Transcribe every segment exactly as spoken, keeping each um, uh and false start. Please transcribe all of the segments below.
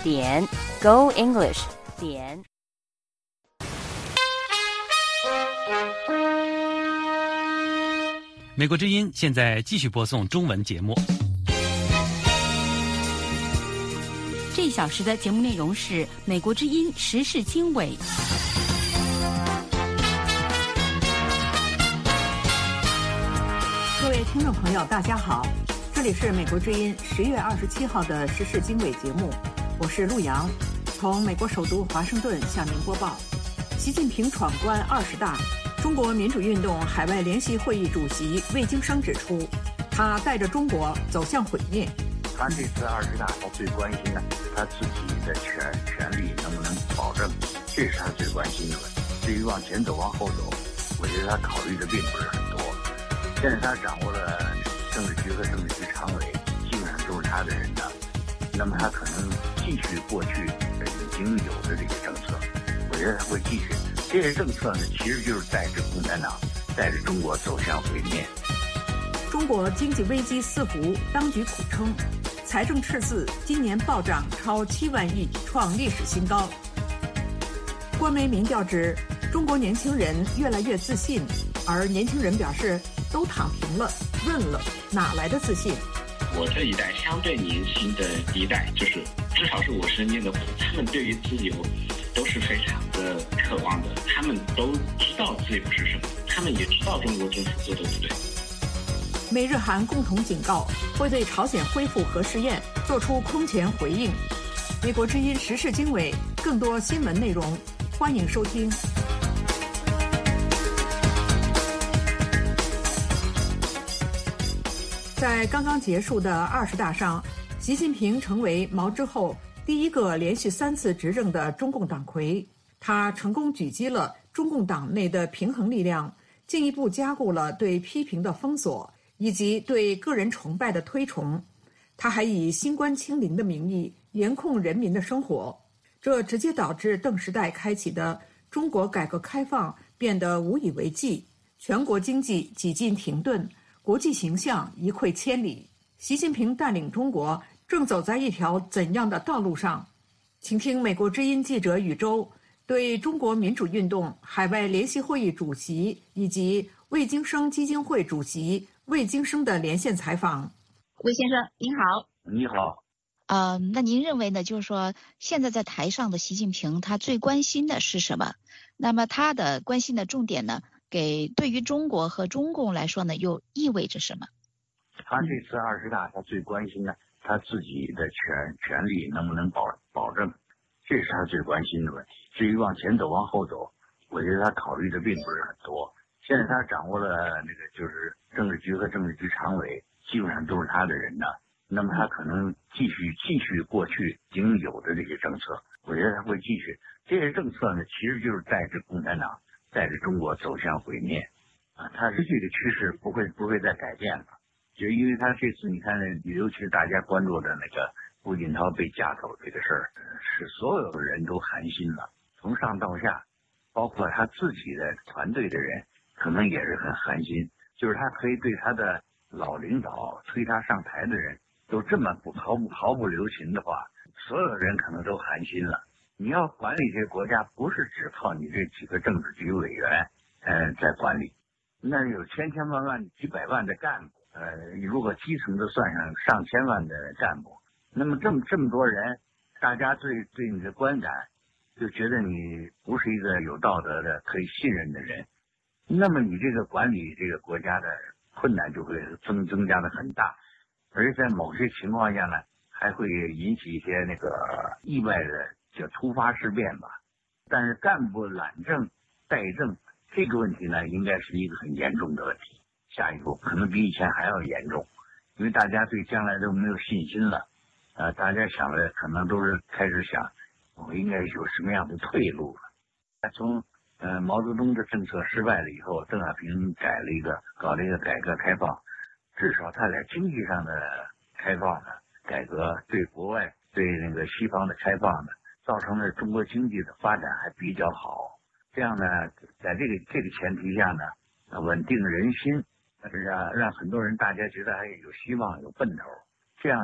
点 Go English 点。 美国之音现在继续播送中文节目。 这一小时的节目内容是美国之音时事经纬。 各位听众朋友，大家好，这里是美国之音十月二十七号的时事经纬节目，我是陆洋，从美国首都华盛顿向您播报。习近平闯关二十大，中国民主运动海外联席会议主席魏京生指出，他带着中国走向毁灭。 他这次二十大，他最关心的，他自己的权权利能不能保证，这是他最关心的问题。至于往前走、往后走，我觉得他考虑的并不是很多。现在他掌握了政治局和政治局常委，基本上都是他的人的，那么他可能继续过去已经有的这个政策，我觉得他会继续。这些政策呢，其实就是带着共产党，带着中国走向毁灭。 中国经济危机四伏，当局苦称财政赤字今年暴涨超七万亿，创历史新高。官媒民调指，中国年轻人越来越自信，而年轻人表示都躺平了，润了，哪来的自信？ 我这一代相对年轻的一代，就是至少是我身边的朋友，他们对于自由都是非常的渴望的，他们都知道自由是什么，他们也知道中国政府做的不对。 美日韩共同警告，会对朝鲜恢复核试验做出空前回应。美国之音时事经纬，更多新闻内容，欢迎收听。在刚刚结束的二十大上，习近平成为毛之后第一个连续三次执政的中共党魁，他成功狙击了中共党内的平衡力量，进一步加固了对批评的封锁以及对个人崇拜的推崇。他还以新冠清零的名义严控人民的生活，这直接导致邓时代开启的中国改革开放变得无以为继，全国经济几近停顿，国际形象一溃千里。习近平带领中国正走在一条怎样的道路上？请听美国之音记者宇宙对中国民主运动海外联席会议主席以及魏京生基金会主席魏京生的连线采访。 魏先生您好。 你好。 呃，那您认为呢，就是说现在在台上的习近平他最关心的是什么？那么他的关心的重点呢，给对于中国和中共来说呢，又意味着什么？ 他这次二十大，他最关心的，他自己的权权利能不能保保证，这是他最关心的问题。至于往前走、往后走，我觉得他考虑的并不是很多。现在他掌握了那个就是政治局和政治局常委，基本上都是他的人的，那么他可能继续继续过去已经有的这些政策，我觉得他会继续。这些政策呢，其实就是带着共产党，带着中国走向毁灭啊！他是这个趋势不会不会再改变了。就因为他这次你看，尤其是大家关注的那个胡锦涛被夹走这个事儿，使所有的人都寒心了，从上到下，包括他自己的团队的人，可能也是很寒心。就是他可以对他的老领导推他上台的人都这么不毫不毫不留情的话，所有人可能都寒心了。你要管理这个国家，不是只靠你这几个政治局委员，呃，在管理，那有千千万万、几百万的干部。呃，如果基层都算上上千万的干部，那么这么这么多人，大家对对你的观感就觉得你不是一个有道德的、可以信任的人，那么你这个管理这个国家的困难就会增增加的很大，而且在某些情况下呢，还会引起一些那个意外的叫突发事变吧。但是干部懒政怠政这个问题呢，应该是一个很严重的问题。下一步可能比以前还要严重，因为大家对将来都没有信心了，呃，大家想的可能都是开始想，我应该有什么样的退路了。从呃毛泽东的政策失败了以后，邓小平改了一个搞了一个改革开放，至少他在经济上的开放呢，改革对国外对那个西方的开放呢，造成了中国经济的发展还比较好。这样呢，在这个这个前提下呢，稳定人心。让让很多人大家觉得还有希望有奔头，这样呢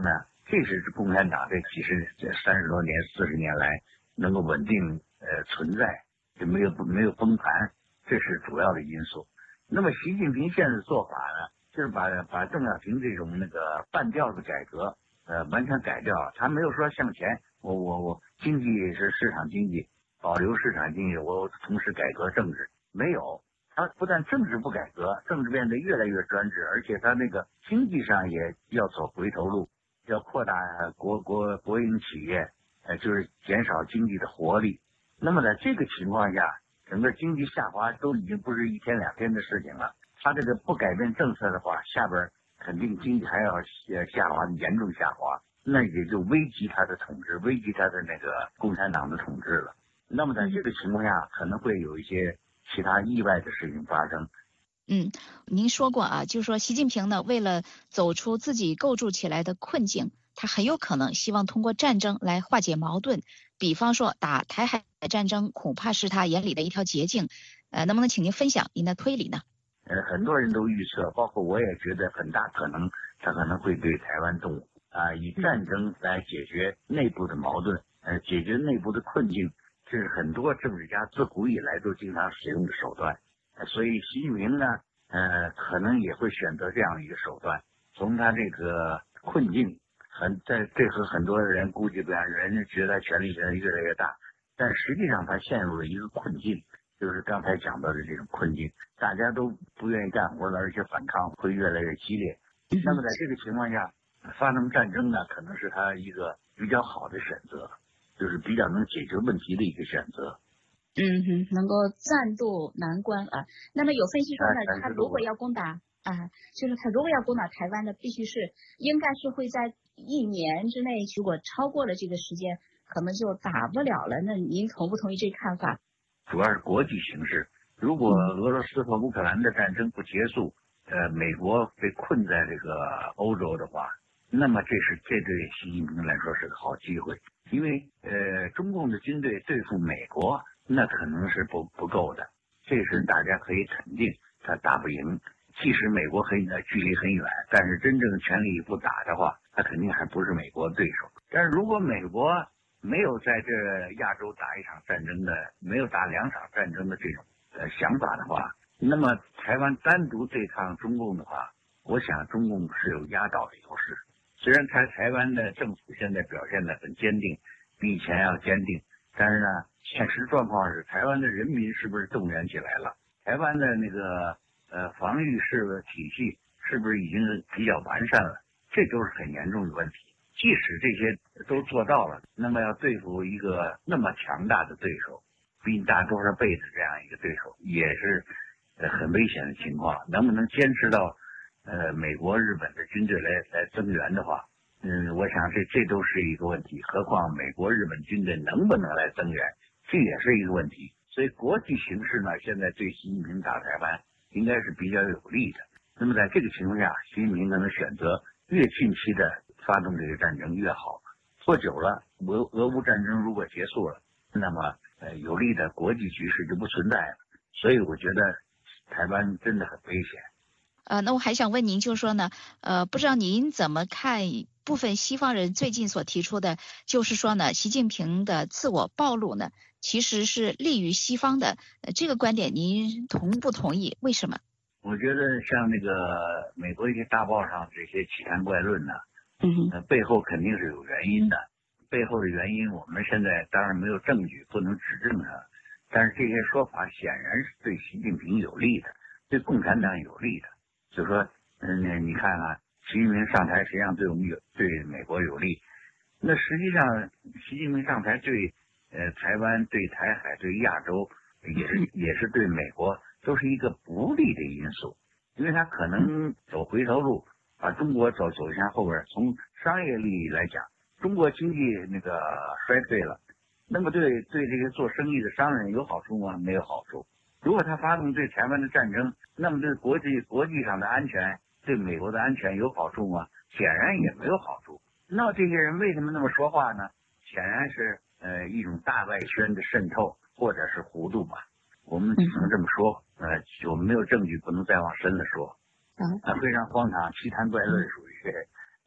这是共产党这几十、这三十多年、四十年来能够稳定呃存在，就没有没有崩盘，这是主要的因素。那么习近平现在的做法呢，就是把把邓小平这种那个半吊子改革呃完全改掉了。他没有说向前，我我我经济是市场经济，保留市场经济，我同时改革政治，没有。他不但政治不改革，政治变得越来越专制，而且他那个经济上也要走回头路，要扩大国国国营企业，呃，就是减少经济的活力。那么在这个情况下，整个经济下滑都已经不是一天两天的事情了。他这个不改变政策的话，下边肯定经济还要下滑，严重下滑，那也就危及他的统治，危及他的那个共产党的统治了。那么在这个情况下，可能会有一些其他意外的事情发生。 嗯，您说过啊，就是说习近平呢，为了走出自己构筑起来的困境，他很有可能希望通过战争来化解矛盾。比方说打台海战争，恐怕是他眼里的一条捷径。呃，能不能请您分享您的推理呢？ 呃，很多人都预测，包括我也觉得很大可能，他可能会对台湾动武啊，以战争来解决内部的矛盾，呃，解决内部的困境。这是很多政治家自古以来都经常使用的手段，所以习近平呢，呃，可能也会选择这样一个手段，从他这个困境，很在这和很多人估计不一样，人家觉得权力现在越来越大，但实际上他陷入了一个困境，就是刚才讲到的这种困境，大家都不愿意干活了，而且反抗会越来越激烈。那么在这个情况下，发生战争呢，可能是他一个比较好的选择。就是比较能解决问题的一个选择。 嗯哼，能够暂渡难关啊。那么有分析说呢，他如果要攻打啊，就是他如果要攻打台湾呢，必须是应该是会在一年之内，如果超过了这个时间，可能就打不了了。那您同不同意这看法？ 主要是国际形势，如果俄罗斯和乌克兰的战争不结束，呃，美国被困在这个欧洲的话，那么这是这对习近平来说是个好机会。因为呃，中共的军队对付美国，那可能是不不够的，这是大家可以肯定，他打不赢。即使美国很呃距离很远，但是真正全力以赴打的话，他肯定还不是美国的对手。但是如果美国没有在这亚洲打一场战争的，没有打两场战争的这种呃想法的话，那么台湾单独对抗中共的话，我想中共是有压倒的优势。虽然台台湾的政府现在表现得很坚定，比以前要坚定，但是呢，现实状况是台湾的人民是不是动员起来了？台湾的那个呃防御式体系是不是已经比较完善了？这都是很严重的问题。即使这些都做到了，那么要对付一个那么强大的对手，比你大多少倍的这样一个对手，也是呃很危险的情况。能不能坚持到呃，美国、日本的军队来来增援的话，嗯，我想这这都是一个问题。何况美国、日本军队能不能来增援，这也是一个问题。所以国际形势呢，现在对习近平打台湾应该是比较有利的。那么在这个情况下，习近平可能选择越近期的发动这个战争越好。拖久了，俄俄乌战争如果结束了，那么呃有利的国际局势就不存在了。所以我觉得台湾真的很危险。 呃，那我还想问您，就是说呢，呃，不知道您怎么看部分西方人最近所提出的，就是说呢，习近平的自我暴露呢，其实是利于西方的，呃，这个观点您同不同意？为什么？ 我觉得像那个美国一些大报上这些奇谈怪论呢， 嗯， 呃，背后肯定是有原因的，背后的原因我们现在当然没有证据，不能指证它，但是这些说法显然是对习近平有利的，对共产党有利的。就说，嗯，你看啊，习近平上台实际上对我们有对美国有利，那实际上习近平上台对呃台湾、对台海、对亚洲也是也是对美国都是一个不利的因素，因为他可能走回头路，把中国走走向后边。从商业利益来讲，中国经济那个衰退了，那么对对这些做生意的商人有好处吗？没有好处。如果他发动对台湾的战争，那么对国际国际上的安全，对美国的安全有好处吗？显然也没有好处。那这些人为什么那么说话呢？显然是呃一种大外宣的渗透，或者是糊涂吧。我们只能这么说，呃，我们没有证据，不能再往深了说。啊，非常荒唐，奇谈怪论属于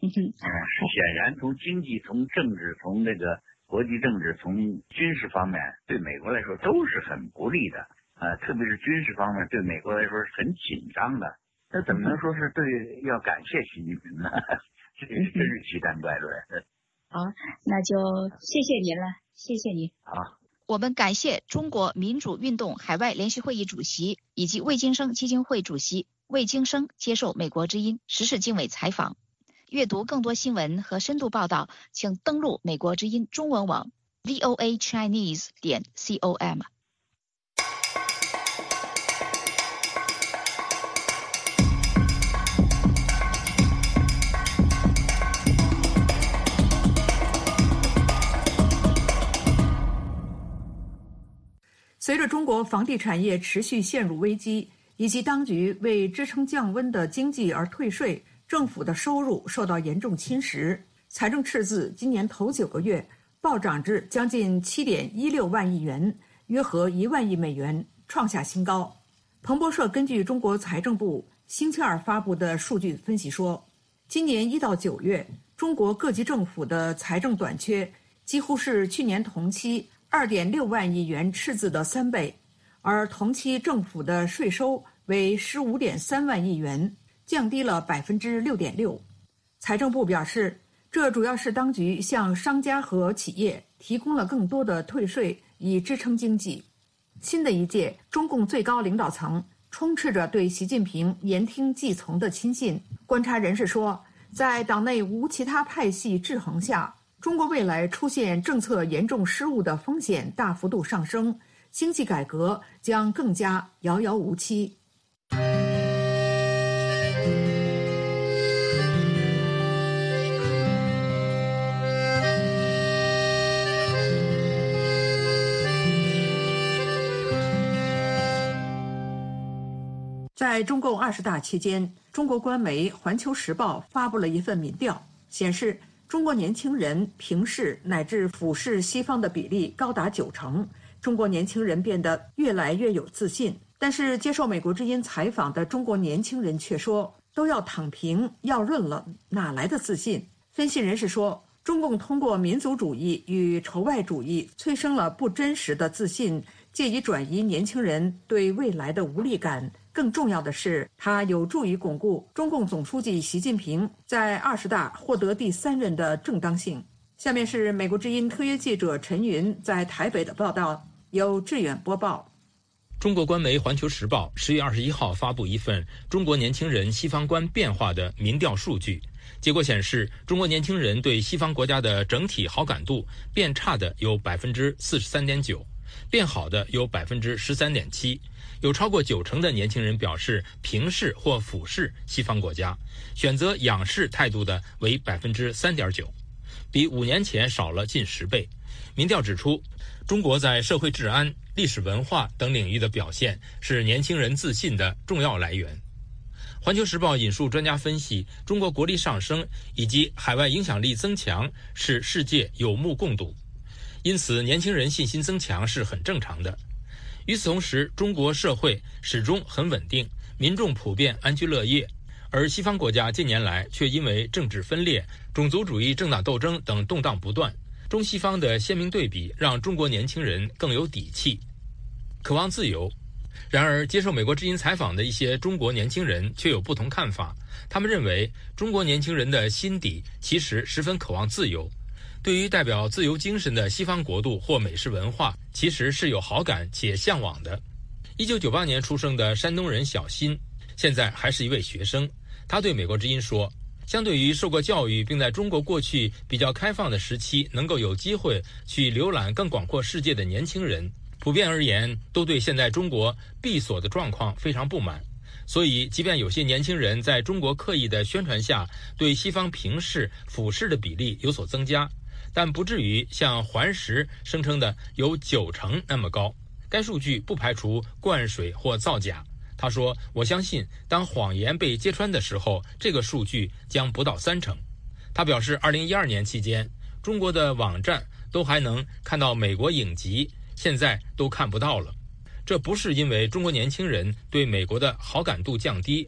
嗯哼， 嗯，显然从经济、从政治、从那个国际政治、从军事方面，对美国来说都是很不利的。呃，特别是军事方面，对美国来说是很紧张的。那怎么能说是对要感谢习近平呢？这真是奇谈怪论。 好，那就谢谢您了，谢谢您。 好， 我们感谢中国民主运动海外联席会议主席以及魏京生基金会主席魏京生接受美国之音时事经纬采访。阅读更多新闻和深度报道，请登录美国之音中文网 v o a chinese 点 com。 随着中国房地产业持续陷入危机，以及当局为支撑降温的经济而退税，政府的收入受到严重侵蚀，财政赤字今年头九个月暴涨至将近 七点一六万亿元，约合一万亿美元，创下新高。彭博社根据中国财政部星期二发布的数据分析说，今年一到九月，中国各级政府的财政短缺几乎是去年同期 二点六万亿元赤字的三倍，而同期政府的税收为 十五点三万亿元，降低了 百分之六点六。 财政部表示，这主要是当局向商家和企业提供了更多的退税，以支撑经济。新的一届中共最高领导层充斥着对习近平言听计从的亲信。观察人士说，在党内无其他派系制衡下，中国未来出现政策严重失误的风险大幅度上升，经济改革将更加遥遥无期。在中共二十大期间，中国官媒《环球时报》发布了一份民调，显示中国年轻人平视乃至俯视西方的比例高达九成，中国年轻人变得越来越有自信。但是接受美国之音采访的中国年轻人却说，都要躺平要论了，哪来的自信？分析人士说，中共通过民族主义与仇外主义催生了不真实的自信，借以转移年轻人对未来的无力感。更重要的是，它有助于巩固中共总书记习近平在二十大获得第三任的正当性。下面是美国之音特约记者陈云在台北的报道，由志远播报。 中国官媒《环球时报》十月二十一号发布一份中国年轻人西方观变化的民调数据，结果显示，中国年轻人对西方国家的整体好感度变差的有 百分之四十三点九， 变好的有 百分之十三点七， 有超过九成的年轻人表示平视或俯视西方国家，选择仰视态度的为 百分之三点九， 比五年前少了近十倍。民调指出，中国在社会治安、历史文化等领域的表现是年轻人自信的重要来源。环球时报引述专家分析，中国国力上升以及海外影响力增强是世界有目共睹，因此年轻人信心增强是很正常的。与此同时，中国社会始终很稳定，民众普遍安居乐业，而西方国家近年来却因为政治分裂、种族主义政党斗争等动荡不断，中西方的鲜明对比让中国年轻人更有底气，渴望自由。然而，接受美国之音采访的一些中国年轻人却有不同看法，他们认为中国年轻人的心底其实十分渴望自由，对于代表自由精神的西方国度或美式文化其实是有好感且向往的。一九九八年出生的山东人小新现在还是一位学生，他对美国之音说，相对于受过教育并在中国过去比较开放的时期能够有机会去浏览更广阔世界的年轻人，普遍而言都对现在中国闭锁的状况非常不满，所以即便有些年轻人在中国刻意的宣传下对西方平视俯视的比例有所增加，但不至于像环时声称的有九成那么高。该数据不排除灌水或造假。他说，我相信当谎言被揭穿的时候，这个数据将不到三成。他表示，二零一二年期间，中国的网站都还能看到美国影集，现在都看不到了。这不是因为中国年轻人对美国的好感度降低，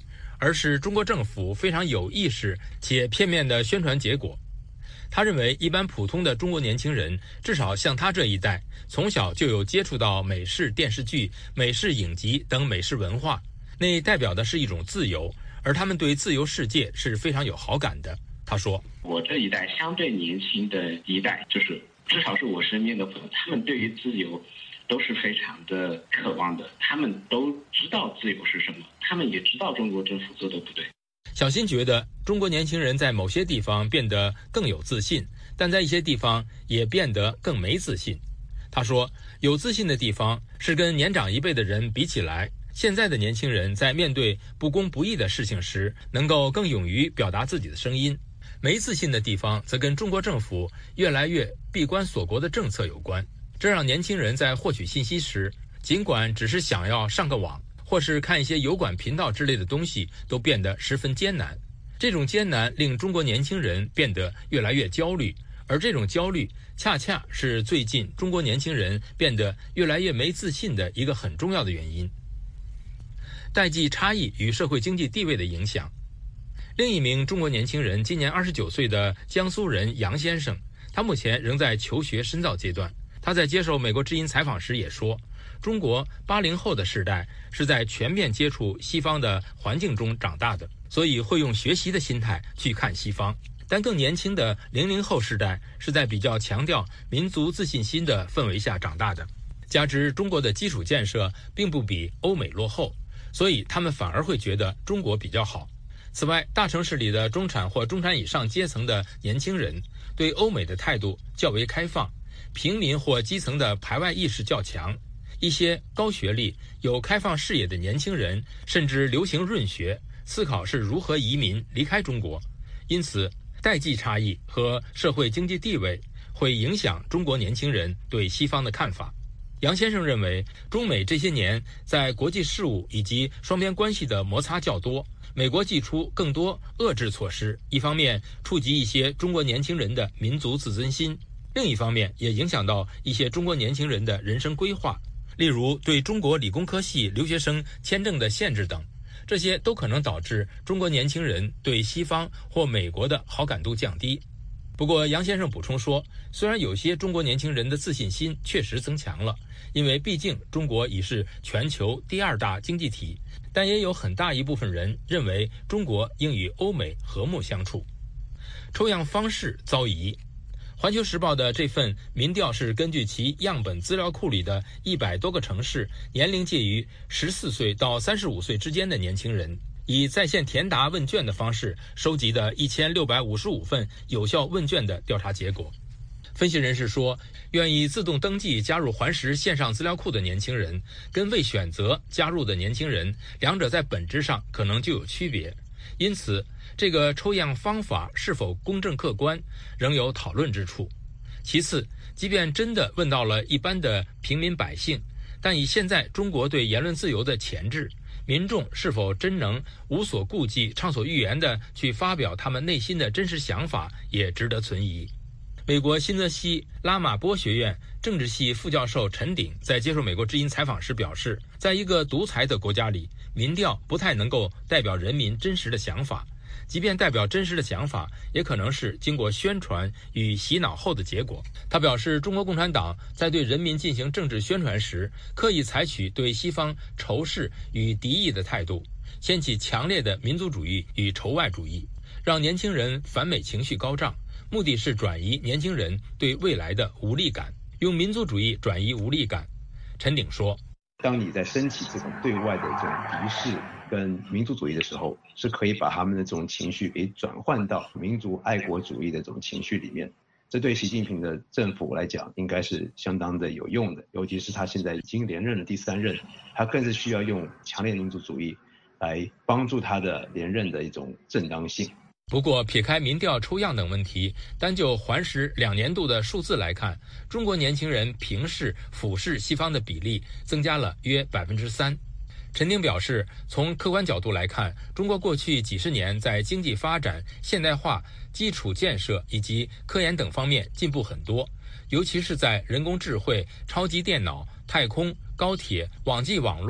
而是中国政府非常有意识且片面的宣传结果。他认为，一般普通的中国年轻人，至少像他这一代，从小就有接触到美式电视剧、美式影集等美式文化，那代表的是一种自由，而他们对自由世界是非常有好感的。他说， 我这一代相对年轻的一代，就是至少是我身边的朋友，他们对于自由都是非常的渴望的，他们都知道自由是什么，他们也知道中国政府做的不对。 小新觉得，中国年轻人在某些地方变得更有自信，但在一些地方也变得更没自信。他说，有自信的地方是跟年长一辈的人比起来，现在的年轻人在面对不公不义的事情时，能够更勇于表达自己的声音。没自信的地方则跟中国政府越来越闭关锁国的政策有关，这让年轻人在获取信息时，尽管只是想要上个网或是看一些油管频道之类的东西，都变得十分艰难。这种艰难令中国年轻人变得越来越焦虑，而这种焦虑恰恰是最近中国年轻人变得越来越没自信的一个很重要的原因。代际差异与社会经济地位的影响。另一名中国年轻人，今年二十九岁的江苏人杨先生，他目前仍在求学深造阶段。他在接受美国之音采访时也说，中国八零后的世代是在全面接触西方的环境中长大的，所以会用学习的心态去看西方。但更年轻的零零后世代是在比较强调民族自信心的氛围下长大的，加之中国的基础建设并不比欧美落后，所以他们反而会觉得中国比较好。此外，大城市里的中产或中产以上阶层的年轻人对欧美的态度较为开放，平民或基层的排外意识较强。一些高学历、有开放视野的年轻人甚至流行润学，思考是如何移民离开中国。因此，代际差异和社会经济地位会影响中国年轻人对西方的看法。杨先生认为，中美这些年在国际事务以及双边关系的摩擦较多，美国祭出更多遏制措施，一方面触及一些中国年轻人的民族自尊心，另一方面也影响到一些中国年轻人的人生规划，例如对中国理工科系留学生签证的限制等，这些都可能导致中国年轻人对西方或美国的好感度降低。不过杨先生补充说，虽然有些中国年轻人的自信心确实增强了，因为毕竟中国已是全球第二大经济体，但也有很大一部分人认为中国应与欧美和睦相处。抽样方式遭疑。环球时报的这份民调是根据其样本资料库里的一百多个城市年龄介于十四岁到三十五岁之间的年轻人，以在线填答问卷的方式收集的一千六百五十五份有效问卷的调查结果。分析人士说，愿意自动登记加入环时线上资料库的年轻人，跟未选择加入的年轻人，两者在本质上可能就有区别。因此，这个抽样方法是否公正客观，仍有讨论之处。其次，即便真的问到了一般的平民百姓，但以现在中国对言论自由的钳制，民众是否真能无所顾忌、畅所欲言地去发表他们内心的真实想法，也值得存疑。美国新泽西拉马波学院政治系副教授陈鼎在接受美国之音采访时表示，在一个独裁的国家里，民调不太能够代表人民真实的想法，即便代表真实的想法，也可能是经过宣传与洗脑后的结果。他表示，中国共产党在对人民进行政治宣传时，刻意采取对西方仇视与敌意的态度，掀起强烈的民族主义与仇外主义，让年轻人反美情绪高涨，目的是转移年轻人对未来的无力感，用民族主义转移无力感。陈鼎说， 当你在升起这种对外的这种敌视跟民族主义的时候，是可以把他们的这种情绪给转换到民族爱国主义的这种情绪里面。这对习近平的政府来讲应该是相当的有用的，尤其是他现在已经连任了第三任，他更是需要用强烈民族主义来帮助他的连任的一种正当性。 不过，撇开民调抽样等问题，单就环时两年度的数字来看，中国年轻人平视、俯视西方的比例增加了约百分之三。陈鼎表示，从客观角度来看，中国过去几十年在经济发展、现代化、基础建设以及科研等方面进步很多，尤其是在人工智慧、超级电脑、太空、高铁、网际网络、电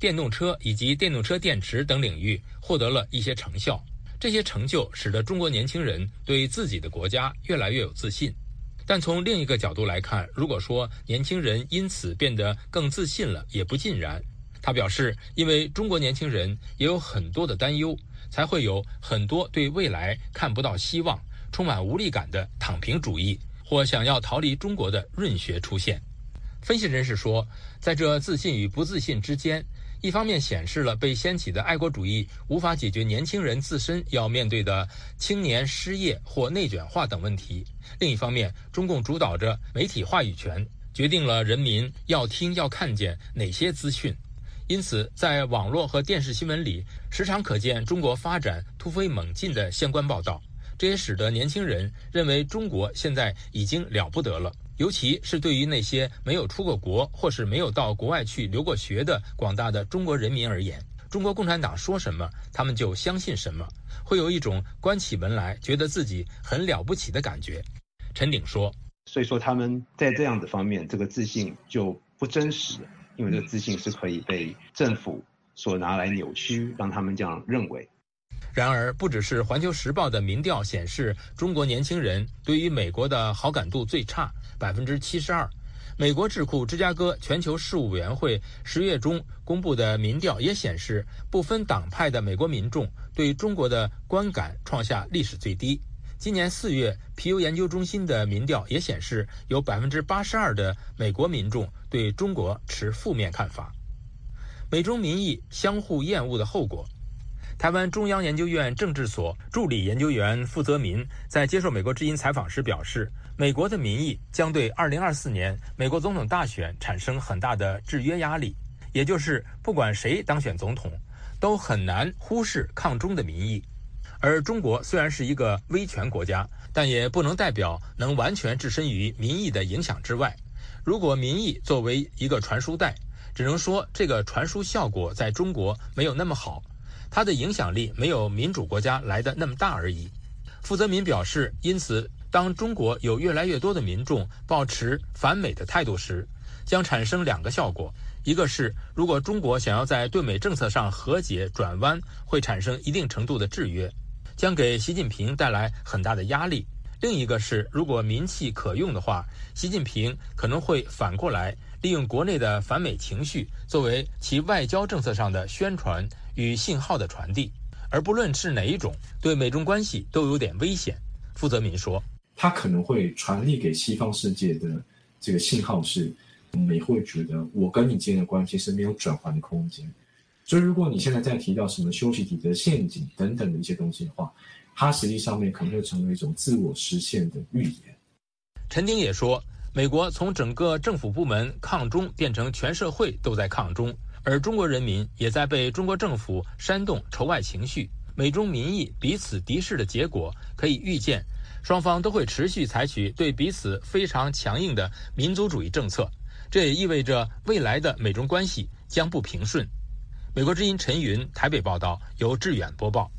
电动车以及电动车电池等领域获得了一些成效。这些成就使得中国年轻人对自己的国家越来越有自信。但从另一个角度来看，如果说年轻人因此变得更自信了，也不尽然。他表示，因为中国年轻人也有很多的担忧，才会有很多对未来看不到希望、充满无力感的躺平主义或想要逃离中国的润学出现。分析人士说，在这自信与不自信之间，一方面显示了被掀起的爱国主义无法解决年轻人自身要面对的青年失业或内卷化等问题，另一方面，中共主导着媒体话语权，决定了人民要听要看见哪些资讯。因此，在网络和电视新闻里，时常可见中国发展突飞猛进的相关报道，这也使得年轻人认为中国现在已经了不得了。尤其是对于那些没有出过国或是没有到国外去留过学的广大的中国人民而言，中国共产党说什么，他们就相信什么，会有一种关起门来觉得自己很了不起的感觉。陈鼎说， 所以说他们在这样的方面，这个自信就不真实，因为这个自信是可以被政府所拿来扭曲，让他们这样认为。 然而，不只是《环球时报》的民调显示，中国年轻人对于美国的好感度最差，百分之七十二。美国智库芝加哥全球事务委员会十月中公布的民调也显示，不分党派的美国民众对中国的观感创下历史最低。今年四月，皮尤研究中心的民调也显示，有百分之八十二的美国民众对中国持负面看法。美中民意相互厌恶的后果。台湾中央研究院政治所助理研究员傅泽民在接受美国之音采访时表示，美国的民意将对二零二四年美国总统大选产生很大的制约压力，也就是不管谁当选总统，都很难忽视抗中的民意。而中国虽然是一个威权国家，但也不能代表能完全置身于民意的影响之外。如果民意作为一个传输带，只能说这个传输效果在中国没有那么好，它的影响力没有民主国家来的那么大而已。傅泽民表示，因此当中国有越来越多的民众抱持反美的态度时，将产生两个效果。一个是，如果中国想要在对美政策上和解转弯，会产生一定程度的制约，将给习近平带来很大的压力。另一个是，如果民气可用的话，习近平可能会反过来利用国内的反美情绪作为其外交政策上的宣传与信号的传递，而不论是哪一种，对美中关系都有点危险。傅泽民说， 他可能会传递给西方世界的这个信号是，美会觉得我跟你之间的关系是没有转换的空间。所以如果你现在在提到什么修习底德陷阱等等的一些东西的话，它实际上面可能会成为一种自我实现的预言。 陈丁也说，美国从整个政府部门抗中变成全社会都在抗中，而中国人民也在被中国政府煽动仇外情绪，美中民意彼此敌视的结果可以预见，双方都会持续采取对彼此非常强硬的民族主义政策，这也意味着未来的美中关系将不平顺。美国之音陈云台北报道，由志远播报。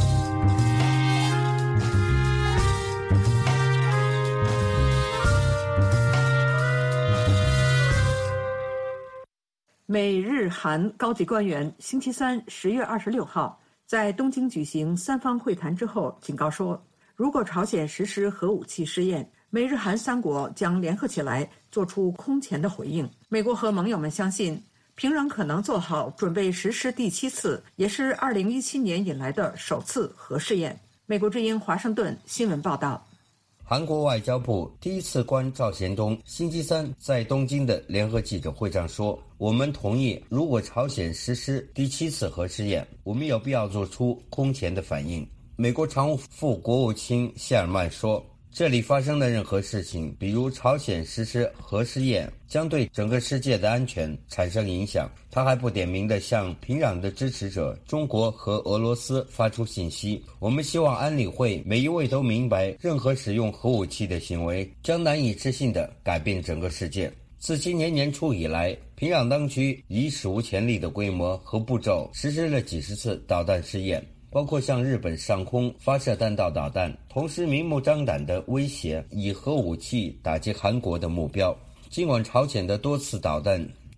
美日韩高级官员星期三十月二十六号在东京举行三方会谈之后警告说，如果朝鲜实施核武器试验，美日韩三国将联合起来做出空前的回应。美国和盟友们相信，平壤可能做好准备实施第七次，也是二零一七年以来的首次核试验。美国之音华盛顿新闻报道。 韩国外交部第一次官赵贤东星期三在东京的联合记者会上说，我们同意如果朝鲜实施第七次核试验，我们有必要做出空前的反应。美国常务副国务卿谢尔曼说，这里发生的任何事情，比如朝鲜实施核试验，将对整个世界的安全产生影响。他还不点名地向平壤的支持者中国和俄罗斯发出信息，我们希望安理会每一位都明白，任何使用核武器的行为将难以置信地改变整个世界。自今年年初以来，平壤当局以史无前例的规模和步骤实施了几十次导弹试验，包括向日本上空发射弹道导弹，同时明目张胆地威胁以核武器打击韩国的目标。尽管朝鲜的多次导弹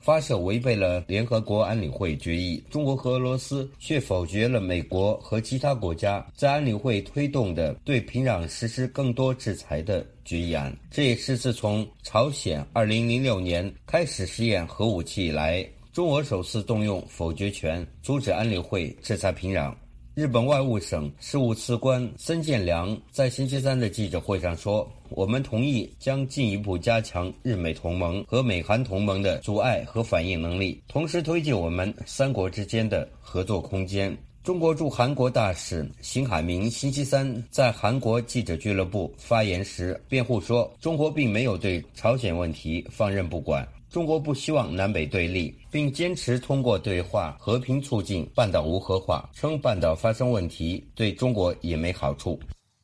发射违背了联合国安理会决议。中国和俄罗斯却否决了美国和其他国家在安理会推动的对平壤实施更多制裁的决议案。这也是自从朝鲜二零零六年开始试验核武器以来，中俄首次动用否决权阻止安理会制裁平壤。日本外务省事务次官森健良在星期三的记者会上说，我们同意将进一步加强日美同盟和美韩同盟的阻碍和反应能力，同时推进我们三国之间的合作空间。中国驻韩国大使辛海明星期三在韩国记者俱乐部发言时辩护说，中国并没有对朝鲜问题放任不管，中国不希望南北对立，并坚持通过对话和平促进半岛无核化，称半岛发生问题对中国也没好处。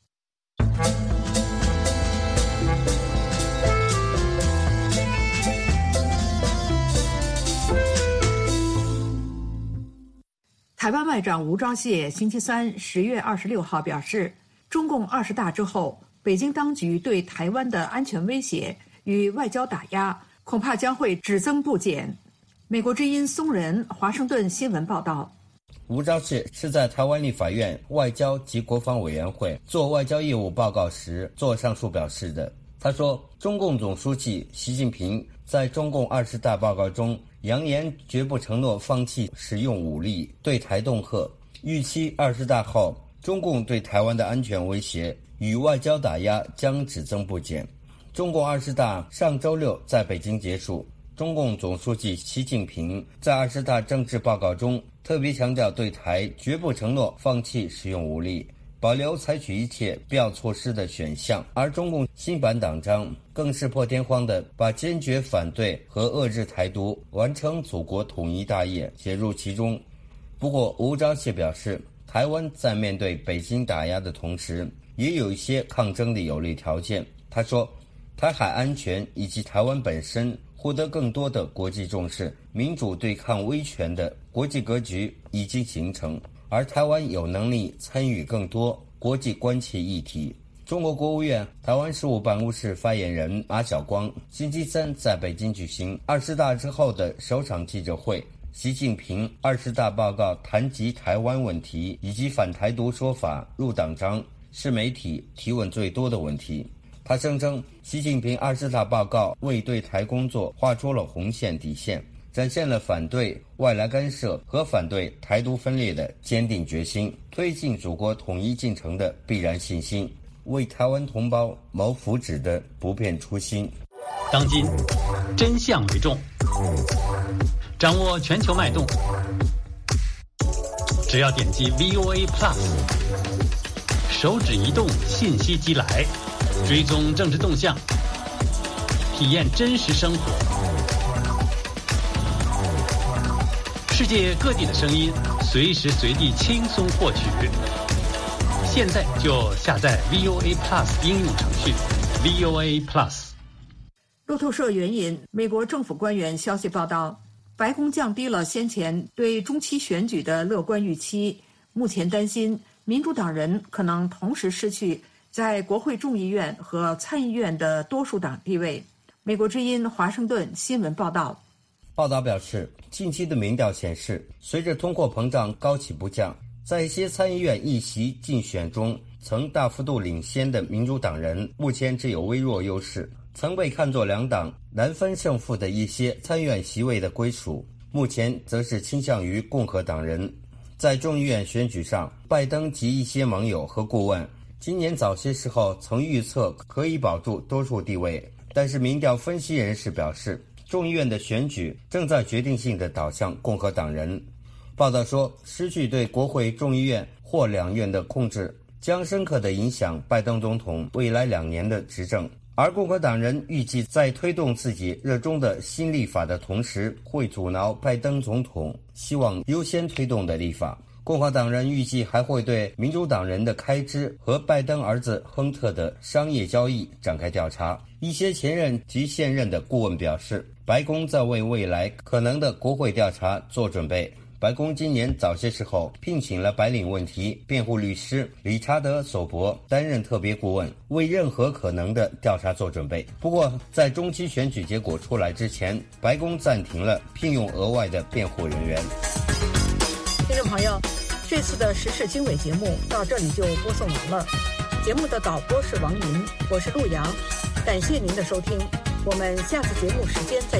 台湾外长吴钊燮星期三十月二十六号表示，中共二十大之后，北京当局对台湾的安全威胁与外交打压恐怕将会只增不减。美国之音松仁华盛顿新闻报道， 吴钊燮是在台湾立法院外交及国防委员会做外交业务报告时做上述表示的。他说，中共总书记习近平在中共二十大报告中扬言绝不承诺放弃使用武力对台恫吓，预期二十大后中共对台湾的安全威胁与外交打压将只增不减。中共二十大上周六在北京结束，中共总书记习近平在二十大政治报告中特别强调对台绝不承诺放弃使用武力，保留采取一切必要措施的选项，而中共新版党章更是破天荒地把坚决反对和遏制台独、完成祖国统一大业写入其中。不过吴钊燮表示，台湾在面对北京打压的同时，也有一些抗争的有利条件。他说，台海安全以及台湾本身获得更多的国际重视，民主对抗威权的国际格局已经形成，而台湾有能力参与更多国际关切议题。中国国务院台湾事务办公室发言人马晓光星期三在北京举行二十大之后的首场记者会。习近平二十大报告谈及台湾问题以及反台独说法入党章，是媒体提问最多的问题。他声称，习近平二十大报告为对台工作画出了红线底线，展现了反对外来干涉和反对台独分裂的坚定决心，推进祖国统一进程的必然信心，为台湾同胞谋福祉的不变初心。 当今真相为重，掌握全球脉动，只要点击 V O A Plus， 手指移动，信息即来，追踪政治动向，体验真实生活，世界各地的声音，随时随地轻松获取。现在就下载 V O A Plus 应用程序 V O A Plus。 路透社援引美国政府官员消息报道，白宫降低了先前对中期选举的乐观预期，目前担心民主党人可能同时失去在国会众议院和参议院的多数党地位。美国之音华盛顿新闻报道。 报道表示，近期的民调显示，随着通货膨胀高起不降，在一些参议院议席竞选中曾大幅度领先的民主党人目前只有微弱优势。曾被看作两党难分胜负的一些参议院席位的归属，目前则是倾向于共和党人。在众议院选举上，拜登及一些盟友和顾问今年早些时候曾预测可以保住多数地位，但是民调分析人士表示，众议院的选举正在决定性地导向共和党人。报道说，失去对国会众议院或两院的控制将深刻地影响拜登总统未来两年的执政，而共和党人预计在推动自己热衷的新立法的同时，会阻挠拜登总统希望优先推动的立法。共和党人预计还会对民主党人的开支和拜登儿子亨特的商业交易展开调查。一些前任及现任的顾问表示，白宫在为未来可能的国会调查做准备。 白宫今年早些时候聘请了白领问题辩护律师理查德·索伯担任特别顾问，为任何可能的调查做准备。不过，在中期选举结果出来之前，白宫暂停了聘用额外的辩护人员。 听众朋友，这次的时事经纬节目到这里就播送完了。节目的导播是王云，我是陆阳，感谢您的收听，我们下次节目时间再见。